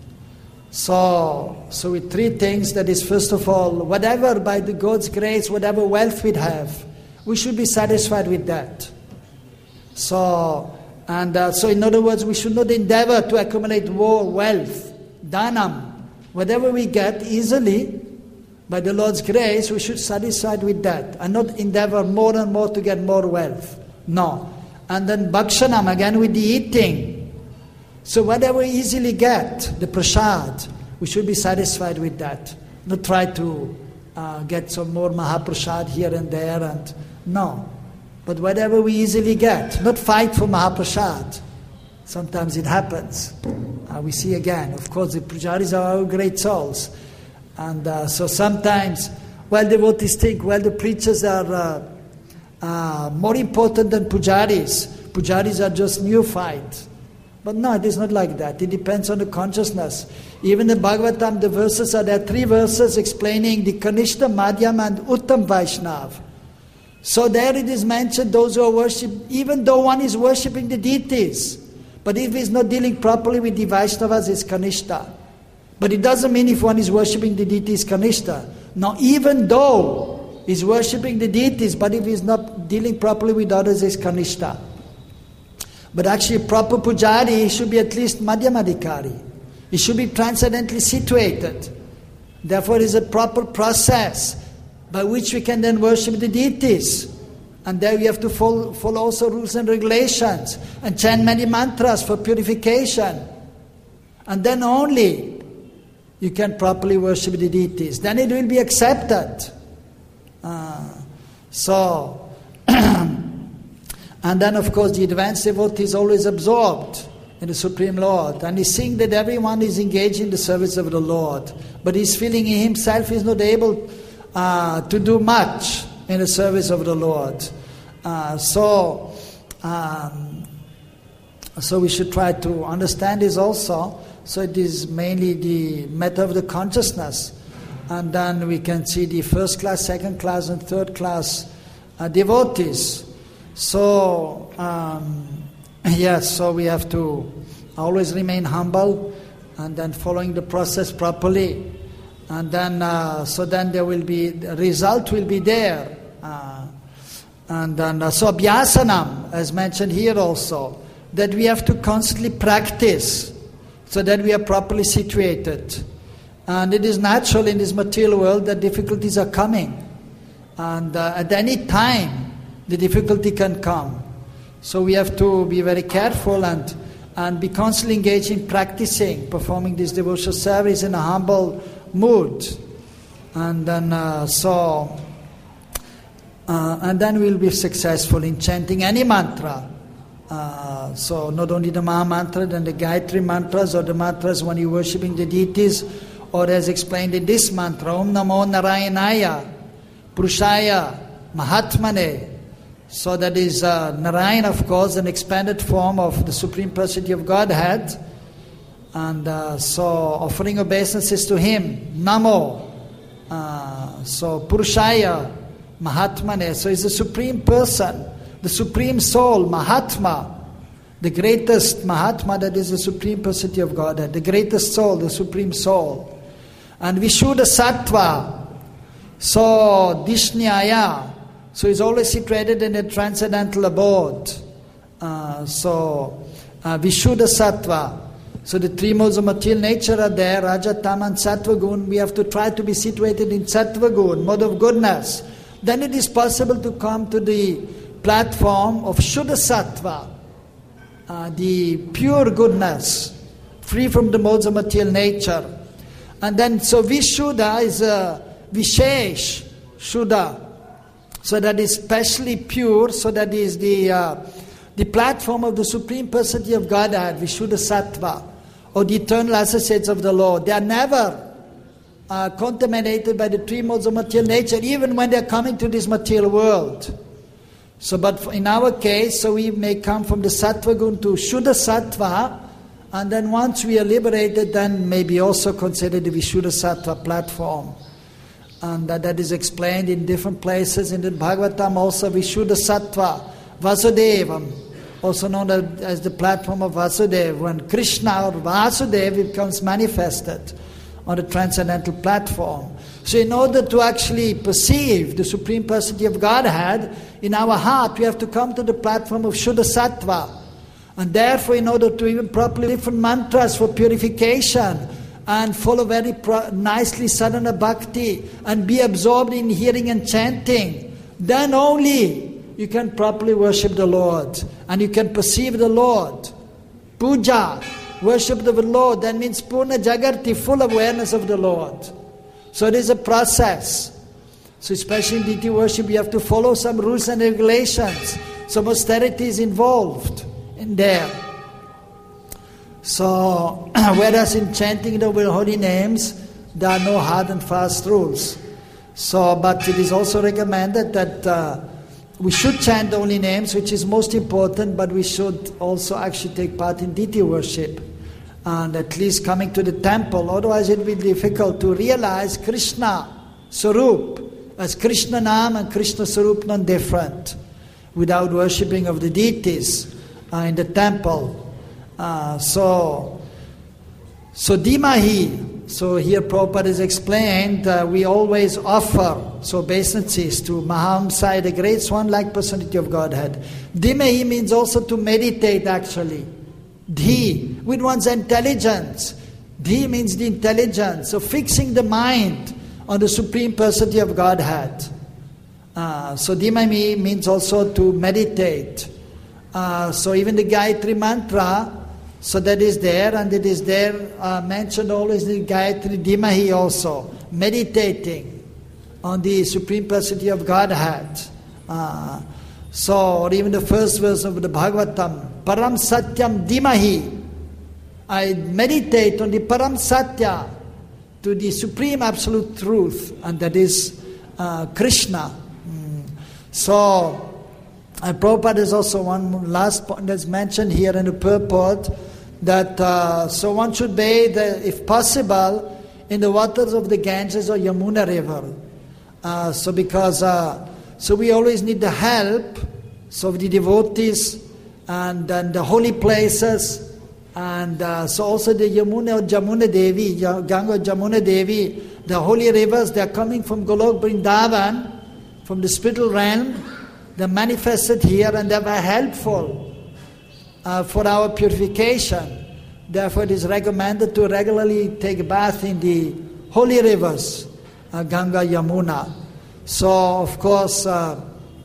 So, so with three things, that is first of all, whatever by the God's grace, whatever wealth we have, we should be satisfied with that. So, and uh, so in other words, we should not endeavor to accumulate more wealth, dhanam. Whatever we get easily, by the Lord's grace, we should be satisfied with that, and not endeavor more and more to get more wealth. No. And then bhakshanam, again with the eating. So whatever we easily get, the prasad, we should be satisfied with that. Not try to uh, get some more mahaprasad here and there, and no. But whatever we easily get, not fight for mahaprasad. Sometimes it happens. Uh, Uh, we see again, of course, the pujaris are our great souls. And uh, so sometimes, well, devotees think, well, the preachers are uh, uh, more important than pujaris. Pujaris are just neophytes. But no, it is not like that. It depends on the consciousness. Even in Bhagavatam, the verses are there, three verses explaining the Kanishta, Madhyam and Uttam Vaishnav. So there it is mentioned, those who are worship, even though one is worshipping the deities, but if he is not dealing properly with the Vaishnavas, it's Kanishta. But it doesn't mean if one is worshipping the deities, Kanishta. No, even though he's worshipping the deities, but if he's not dealing properly with others, it's Kanishta. But actually, proper pujari, he should be at least Madhyamadikari. He should be transcendently situated. Therefore, it is a proper process by which we can then worship the deities. And there we have to follow, follow also rules and regulations and chant many mantras for purification. And then only you can properly worship the deities. Then it will be accepted. Uh, so... And then, of course, the advanced devotee is always absorbed in the Supreme Lord. And he's seeing that everyone is engaged in the service of the Lord. But he's feeling he himself is not able uh, to do much in the service of the Lord. Uh, so, um, so we should try to understand this also. So it is mainly the matter of the consciousness. And then we can see the first class, second class, and third class uh, devotees. So, um, yes, so we have to always remain humble and then following the process properly. And then, uh, so then there will be, the result will be there. Uh, and then, uh, so abhyasanam, as mentioned here also, that we have to constantly practice so that we are properly situated. And it is natural in this material world that difficulties are coming. And uh, at any time, the difficulty can come. So we have to be very careful and, and be constantly engaged in practicing, performing this devotional service in a humble mood. And then uh, so, uh, and then we'll be successful in chanting any mantra. Uh, so not only the Maha Mantra, then the Gayatri mantras or the mantras when you're worshipping the deities, or as explained in this mantra, Om Namo Narayanaya, Purushaya, Mahatmane. So that is uh, Narayan, of course, an expanded form of the Supreme Personality of Godhead. And uh, so offering obeisances to Him, Namo. Uh, so Purushaya, Mahatmane. So He's the Supreme Person, the Supreme Soul, Mahatma. The greatest Mahatma, that is the Supreme Personality of Godhead. The greatest Soul, the Supreme Soul. And Vishuddha Sattva. So Dishnyaya. So he's always situated in a transcendental abode. Uh, so, uh, Vishuddha Sattva. So the three modes of material nature are there, Raja, Tama and Sattva Gun. We have to try to be situated in Sattva Gun, mode of goodness. Then it is possible to come to the platform of Shuddha Sattva, uh, the pure goodness, free from the modes of material nature. And then, so Vishuddha is a Vishesh Shuddha. So that is specially pure, so that is the uh, the platform of the Supreme Personality of Godhead, Vishuddha Sattva, or the eternal associates of the Lord. They are never uh, contaminated by the three modes of material nature, even when they are coming to this material world. So, but in our case, so we may come from the Sattva Gun to Shuddha Sattva, and then once we are liberated, then maybe also consider the Vishuddha Sattva platform. And that, that is explained in different places in the Bhagavatam also, Vishuddha Sattva, Vasudevam, also known as the platform of Vasudeva. When Krishna or Vasudeva becomes manifested on the transcendental platform. So in order to actually perceive the Supreme Personality of Godhead, in our heart we have to come to the platform of Shuddha Sattva. And therefore, in order to even properly different mantras for purification, and follow very pro- nicely sadhana bhakti, and be absorbed in hearing and chanting, then only you can properly worship the Lord, and you can perceive the Lord. Puja, worship the Lord, that means Purna Jagarti, full awareness of the Lord. So it is a process. So especially in deity worship, you have to follow some rules and regulations. Some austerity is involved in there. So, whereas in chanting the holy names, there are no hard and fast rules. So, but it is also recommended that uh, we should chant the holy names, which is most important, but we should also actually take part in deity worship. And at least coming to the temple, otherwise it will be difficult to realize Krishna Sarup, as Krishna Nam and Krishna Sarup non-different, without worshipping of the deities uh, in the temple. Uh, so, so Dimahi, so here Prabhupada has explained, uh, we always offer so obeisances to Mahamsa, the great Swan-like personality of Godhead. Dimahi means also to meditate actually. Dhi, with one's intelligence. Dhi means the intelligence, so fixing the mind on the Supreme Personality of Godhead. Uh, so Dimahi means also to meditate. Uh, so even the Gayatri Mantra, so that is there, and it is there uh, mentioned always in Gayatri Dimahi also, meditating on the Supreme Personality of Godhead. Uh, so, or even the first verse of the Bhagavatam, Param Satyam Dimahi. I meditate on the Param Satya, to the Supreme Absolute Truth, and that is uh, Krishna. Mm. So, and Prabhupada is also one last point that's mentioned here in the purport, that uh, so one should bathe, uh, if possible, in the waters of the Ganges or Yamuna river. Uh, so because, uh, so we always need the help, so of the devotees and, and the holy places, and uh, so also the Yamuna or Jamuna Devi, Ganga or Jamuna Devi, the holy rivers, they are coming from Golok Vrindavan, from the spiritual realm. They manifested here and they were helpful uh, for our purification. Therefore, it is recommended to regularly take a bath in the holy rivers, uh, Ganga, Yamuna. So, of course, uh,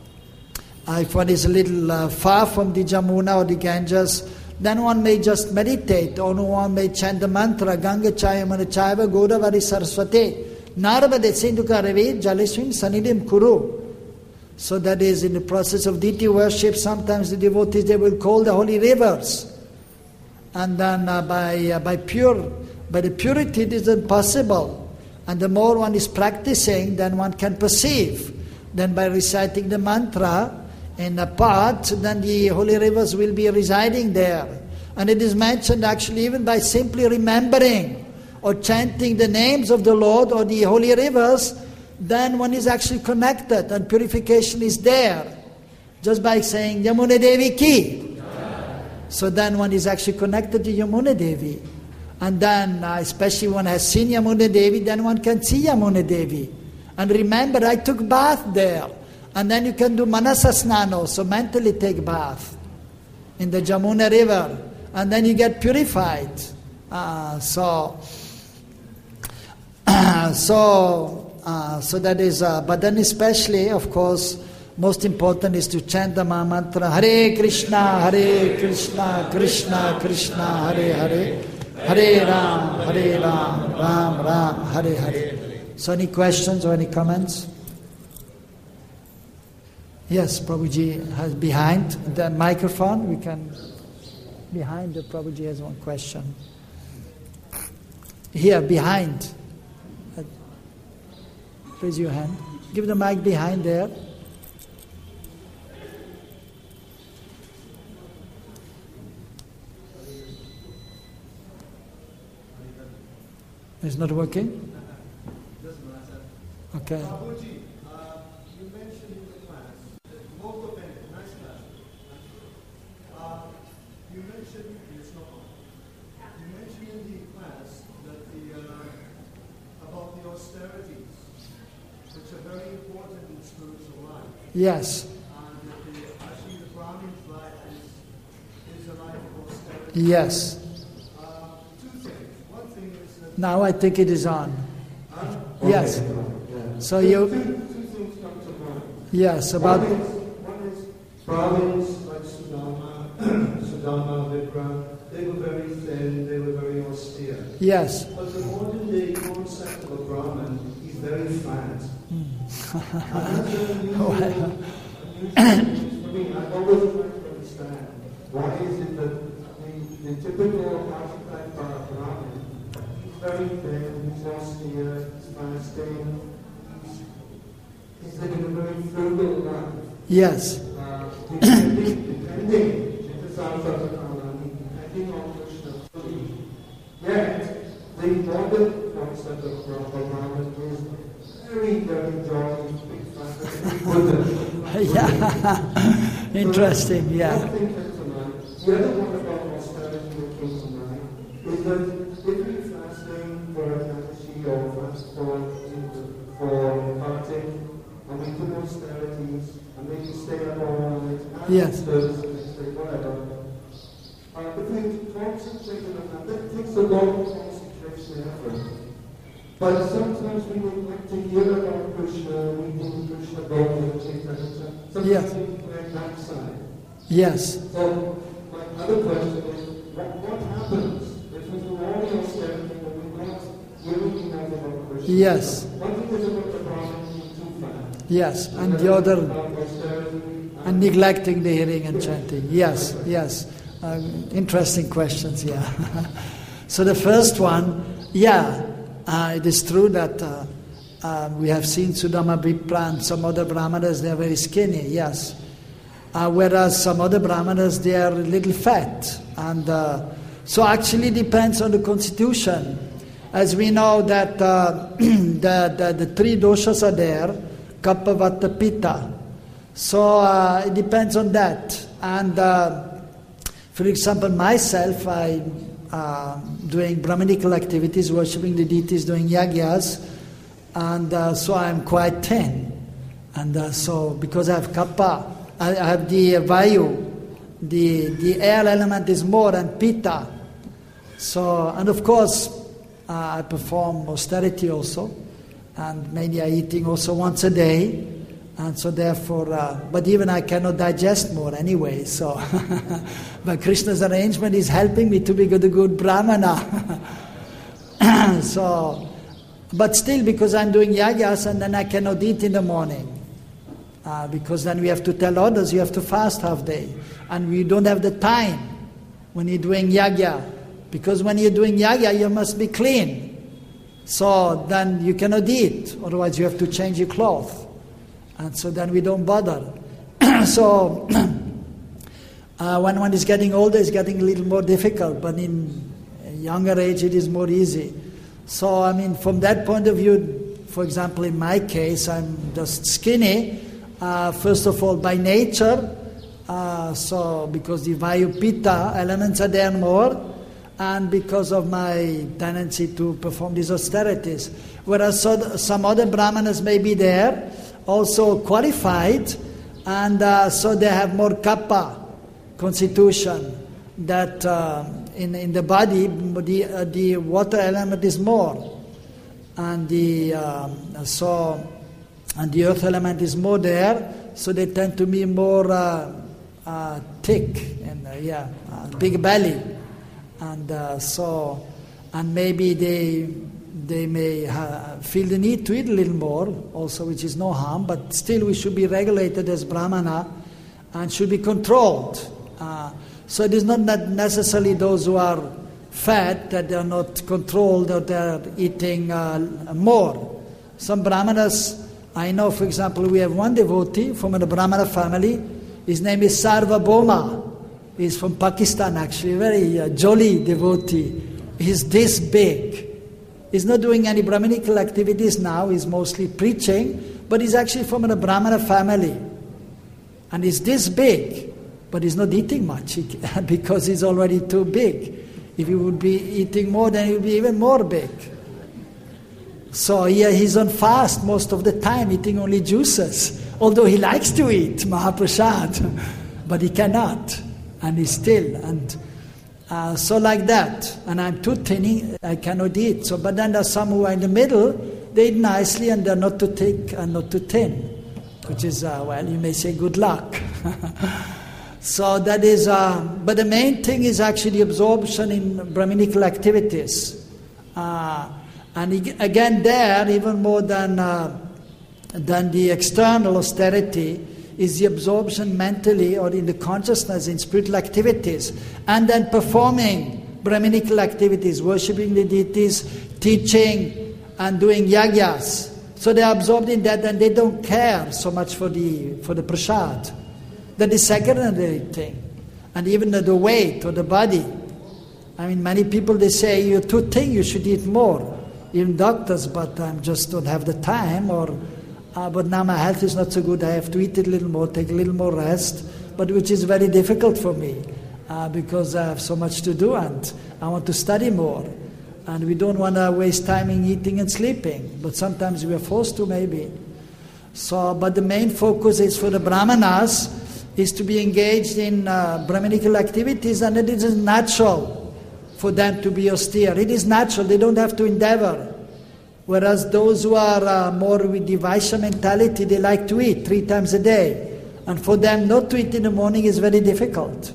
if one is a little uh, far from the Jamuna or the Ganges, then one may just meditate, or one may chant the mantra, Ganga Chayamana Chaiva Godavari Saraswati, Narvade Sindhuka Ravi Jaliswim Sanidim Kuru. So that is in the process of deity worship, sometimes the devotees, they will call the holy rivers. And then uh, by uh, by pure, by the purity it is impossible. And the more one is practicing, then one can perceive. Then by reciting the mantra in a part, then the holy rivers will be residing there. And it is mentioned actually even by simply remembering or chanting the names of the Lord or the holy rivers, then one is actually connected and purification is there. Just by saying Yamuna Devi ki. Yeah. So then one is actually connected to Yamuna Devi. And then, uh, especially when one has seen Yamuna Devi, then one can see Yamuna Devi. And remember, I took bath there. And then you can do Manasasnano, so mentally take bath in the Jamuna river. And then you get purified. Uh, so, so, Uh, so that is, uh, but then especially, of course, most important is to chant the Maha Mantra, Hare Krishna, Hare Krishna, Krishna Krishna, Hare Hare, Hare Ram, Hare Ram, Ram Ram, Hare Hare. So any questions or any comments? Yes, Prabhuji has behind the microphone. We can, behind the Prabhuji has one question. Here, behind. Raise your hand. Give the mic behind there. It's not working? Okay. Yes. Yes. Now I think it is on. Yes. So you. Yes, about. One is Brahmins like Sudama, Sudama, Vipra. They were very thin. They were very austere. Yes. But the modern day concept of a Brahmin is very fat. Oh, I mean, I always try to understand why is it that we the typical archetype Brahmin, he's very thin, he's austere, he's fasting, he's, he's living a very frugal life. Yes. Uh, depending, depending, depending on Krishna fully. Yet, the modern concept of Brahman is very, very jolly, big fat, Buddha. Yeah. Interesting, yeah. One thing came to mind. The other one about austerity that came to mind is that if you're fasting for a Ekadashi or fast for, for Kartik, and we do austerities, and maybe stay up all night, and yes. service the next day, whatever. Uh, if we concentrate on that, that takes a long concentration effort. But sometimes we would like to hear about Krishna, meeting Krishna, Gopal, Chaitanya. Sometimes yes. we play backside. Yes. So, my other question is, what, what happens if we do all the austerity but we're not hearing enough about Krishna? Yes. One thing is about the Brahman being too fat. Yes, and the other, and neglecting the hearing and chanting. Yes, yes. Uh, interesting questions, yeah. So the first one, yeah, uh, it is true that uh, uh, we have seen Sudama Vipra and some other Brahmanas, they are very skinny, yes. Uh, whereas some other Brahmanas, they are a little fat. And uh, so actually depends on the constitution. As we know that uh, the, the, the three doshas are there, Kapha, Vata, Pitta. So uh, it depends on that. And uh, for example, myself, I uh, doing Brahminical activities, worshipping the deities, doing yagyas, and uh, so I'm quite thin. And uh, so because I have Kapha, I have the Vayu, the the air element is more than Pitta. So, and of course, uh, I perform austerity also, and maybe I eating also once a day, and so therefore, uh, but even I cannot digest more anyway, so, but Krishna's arrangement is helping me to be good, a good Brahmana. So, but still because I'm doing yagyas and then I cannot eat in the morning. Uh, because then we have to tell others you have to fast half day, and we don't have the time when you're doing yagya, because when you're doing yagya you must be clean, so then you cannot eat, otherwise you have to change your clothes, and so then we don't bother. So uh, when one is getting older it's getting a little more difficult, but in a younger age it is more easy. So I mean from that point of view, for example in my case I'm just skinny. Uh, first of all, by nature, uh, so because the Vayu Pitta elements are there more, and because of my tendency to perform these austerities. Whereas so, some other Brahmanas may be there, also qualified, and uh, so they have more Kapha constitution, that uh, in, in the body, the, uh, the water element is more, and the um, so... and the earth element is more there, so they tend to be more uh, uh, thick and uh, yeah, uh, big belly, and uh, so and maybe they they may ha- feel the need to eat a little more, also, which is no harm. But still, we should be regulated as Brahmana and should be controlled. Uh, so it is not that necessarily those who are fat that they are not controlled or they are eating uh, more. Some Brahmanas. I know, for example, we have one devotee from a Brahmana family. His name is Sarvabhauma. He's from Pakistan, actually, a very uh, jolly devotee. He's this big. He's not doing any Brahminical activities now. He's mostly preaching, but he's actually from a Brahmana family. And he's this big, but he's not eating much because he's already too big. If he would be eating more, then he would be even more big. So yeah, he's on fast most of the time, eating only juices. Although he likes to eat Mahaprasad, but he cannot, and he's still. And uh, so like that. And I'm too thin, I cannot eat. So, but then there's some who are in the middle. They eat nicely, and they're not too thick and not too thin, which is uh, well, you may say good luck. So that is. Uh, but the main thing is actually the absorption in Brahminical activities. Uh, And again there, even more than uh, than the external austerity, is the absorption mentally or in the consciousness in spiritual activities, and then performing Brahminical activities, worshipping the deities, teaching and doing yagyas. So they are absorbed in that and they don't care so much for the for the prasad. That is secondary thing. And even the, the weight or the body. I mean, many people, they say, you're too thin, you should eat more. Even doctors, but I just don't have the time, or uh, but now my health is not so good, I have to eat a little more, take a little more rest, but which is very difficult for me uh, because I have so much to do and I want to study more. And we don't want to waste time in eating and sleeping, but sometimes we are forced to maybe. So, but the main focus is for the Brahmanas, is to be engaged in uh, Brahminical activities, and it is natural for them to be austere. It is natural, they don't have to endeavor. Whereas those who are uh, more with the Vaishya mentality, they like to eat three times a day. And for them not to eat in the morning is very difficult.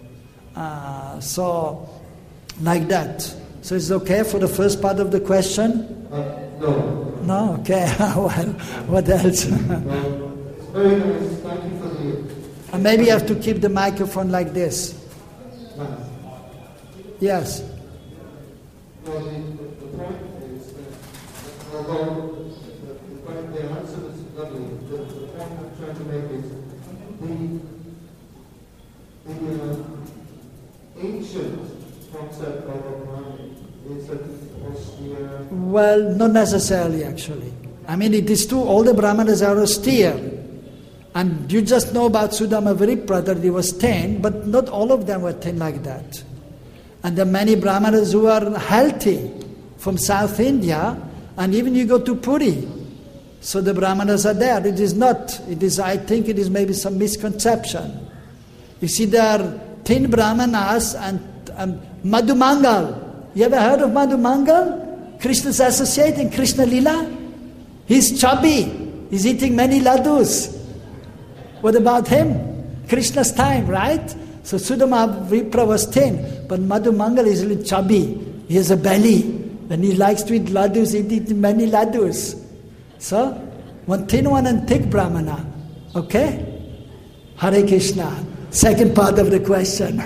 Uh, so, like that. So is it okay for the first part of the question? Uh, no. No? Okay. Well, what else? Well, it's very nice. Thank you for the... And maybe you have to keep the microphone like this. Nice. Yes. Well, the, the, the point is that although the, the, point, the answer is lovely, the, the point I'm trying to make is the, the uh, ancient concept of a Brahmin is that it was the... Uh, well, not necessarily actually. I mean, it is true, all the Brahmanas are austere. And you just know about Sudama Viripra that he was thin, but not all of them were thin like that. And there are many Brahmanas who are healthy from South India, and even you go to Puri. So the Brahmanas are there. It is not, it is, I think it is maybe some misconception. You see, there are thin Brahmanas and um, Madhu Mangal. You ever heard of Madhu Mangal? Krishna's associate in Krishna Lila? He's chubby. He's eating many ladus. What about him? Krishna's time, right? So Sudama Vipra was thin, but Madhu Mangal is a little chubby. He has a belly. When he likes to eat ladus, he eats many ladus. So, one thin one and thick Brahmana. Okay? Hare Krishna. Second part of the question.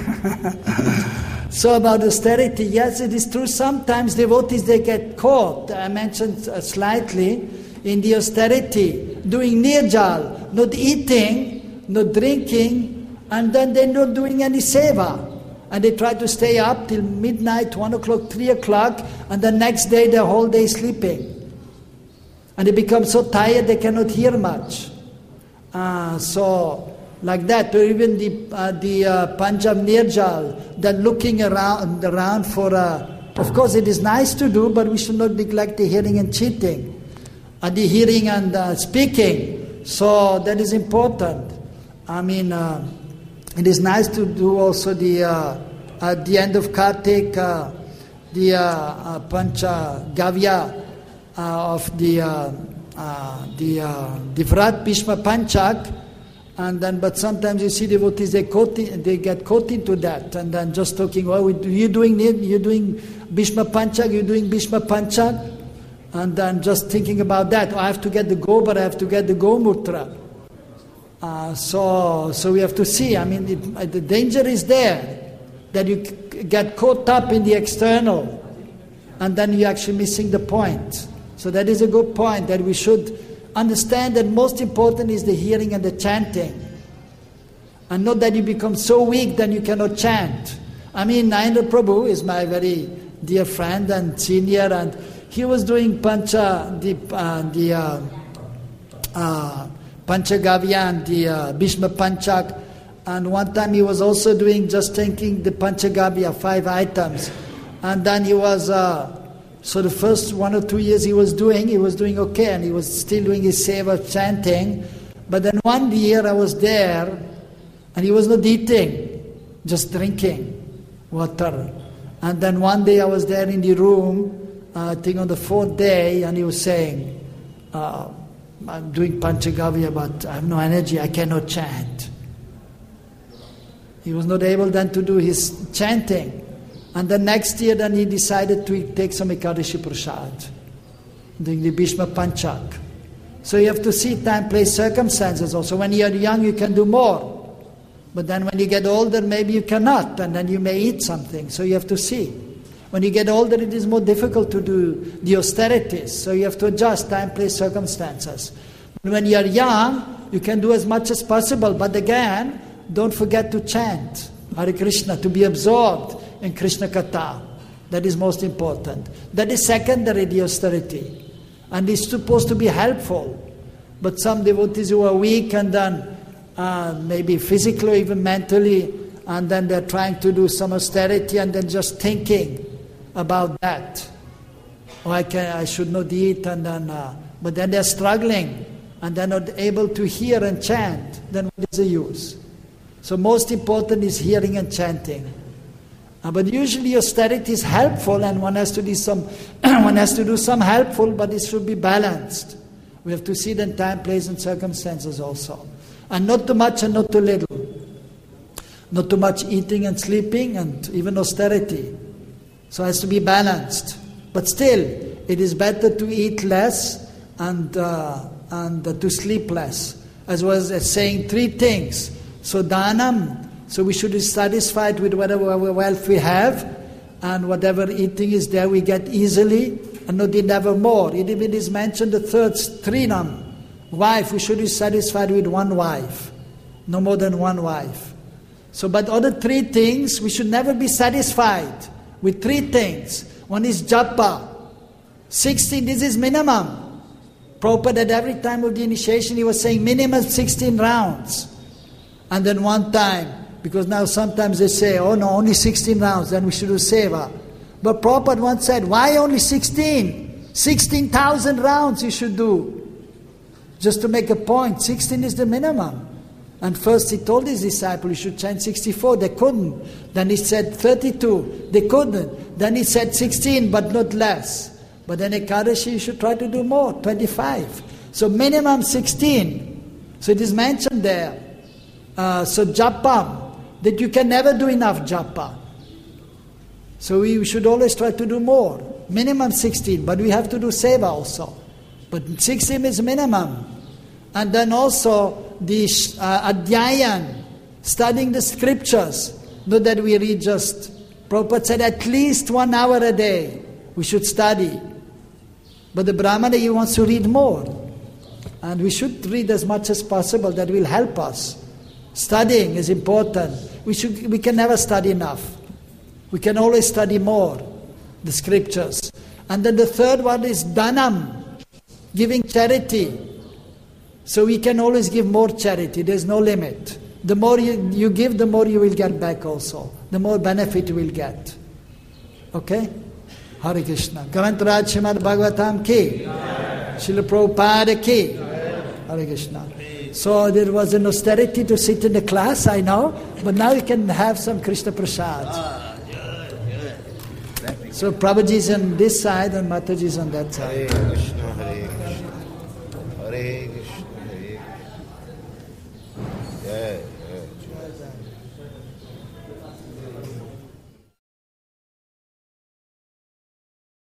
So about austerity, yes, it is true. Sometimes devotees, they get caught. I mentioned uh, slightly in the austerity, doing nirjal, not eating, not drinking, and then they're not doing any seva. And they try to stay up till midnight, one o'clock, three o'clock, and the next day the whole day sleeping. And they become so tired they cannot hear much. Uh, so, like that, or even the uh, the uh, Pancham Nirjal, then looking around around for a... Of course it is nice to do, but we should not neglect the hearing and cheating. Uh, the hearing and uh, speaking. So that is important. I mean... Uh, It is nice to do also the, uh, at the end of Kartik, uh, the uh, uh, Pancha Gavya uh, of the, uh, uh, the, uh, the Vrat Bhishma Panchak, and then, but sometimes you see devotees, they, caught in, they get caught into that, and then just talking, oh, you're doing, you're doing Bhishma Panchak, you're doing Bhishma Panchak, and then just thinking about that, oh, I have to get the Gobar, I have to get the Gomutra. Uh, so, so we have to see. I mean, it, the danger is there that you c- get caught up in the external, and then you're actually missing the point. So that is a good point, that we should understand that most important is the hearing and the chanting, and not that you become so weak that you cannot chant. I mean, Narendra Prabhu is my very dear friend and senior, and he was doing Pancha, the uh, the. Uh, uh, Panchagavya and the uh, Bhishma Panchak, and one time he was also doing just taking the Panchagavya, five items, and then he was uh, so the first one or two years he was doing he was doing okay, and he was still doing his seva chanting, but then one year I was there and he was not eating, just drinking water, and then one day I was there in the room, uh, I think on the fourth day, and he was saying, uh, I'm doing Panchagavya, but I have no energy, I cannot chant. He was not able then to do his chanting. And the next year then he decided to take some Ekadashi Prasad, doing the Bhishma Panchak. So you have to see time, place, circumstances also. When you're young, you can do more. But then when you get older, maybe you cannot, and then you may eat something. So you have to see. When you get older, it is more difficult to do the austerities. So you have to adjust time, place, circumstances. When you are young, you can do as much as possible. But again, don't forget to chant Hare Krishna, to be absorbed in Krishna Katha. That is most important. That is secondary, the austerity. And it's supposed to be helpful. But some devotees who are weak and then uh, maybe physically or even mentally, and then they're trying to do some austerity and then just thinking about that. Oh, I can, I should not eat, and then, uh, but then they're struggling and they're not able to hear and chant. Then what is the use? So most important is hearing and chanting. Uh, but usually austerity is helpful, and one has to do some, one has to do some helpful, but it should be balanced. We have to see the time, place, and circumstances also, and not too much and not too little. Not too much eating and sleeping, and even austerity. So it has to be balanced. But still, it is better to eat less and uh, and uh, to sleep less. As was as saying three things. So dhanam. So we should be satisfied with whatever wealth we have, and whatever eating is there we get easily, and not never more. It even is mentioned the third trinam, wife. We should be satisfied with one wife, no more than one wife. So, but other three things we should never be satisfied with. Three things. One is japa. Sixteen. This is minimum. Prabhupada at every time of the initiation he was saying minimum sixteen rounds, and then one time. Because now sometimes they say, oh no, only sixteen rounds, then we should do seva. But Prabhupada once said, why only sixteen? sixteen thousand rounds you should do. Just to make a point, sixteen is the minimum. And first he told his disciples, you should chant sixty-four, they couldn't. Then he said thirty-two, they couldn't. Then he said sixteen, but not less. But then Ekadashi, you should try to do more, twenty-five. So minimum sixteen. So it is mentioned there. Uh, so japa, that you can never do enough japa. So we should always try to do more. Minimum sixteen, but we have to do seva also. But sixteen is minimum. And then also the uh, adhyayan, studying the scriptures. Not that we read just, Prabhupada said at least one hour a day we should study. But the Brahmana, he wants to read more. And we should read as much as possible. That will help us. Studying is important. We should. We can never study enough. We can always study more, the scriptures. And then the third one is dhanam, giving charity. So we can always give more charity. There's no limit. The more you, you give, the more you will get back also. The more benefit you will get. Okay? Hare Krishna. Grantaraj Srimad Bhagavatam ki. Srila Prabhupada ki. Hare Krishna. So there was an austerity to sit in the class, I know, but now you can have some Krishna Prasad. Ah, good, good. So Prabhuji is on this side and Mataji is on that side. Hare Krishna, Hare Krishna, Hare Krishna, Hare Krishna. Yeah, yeah.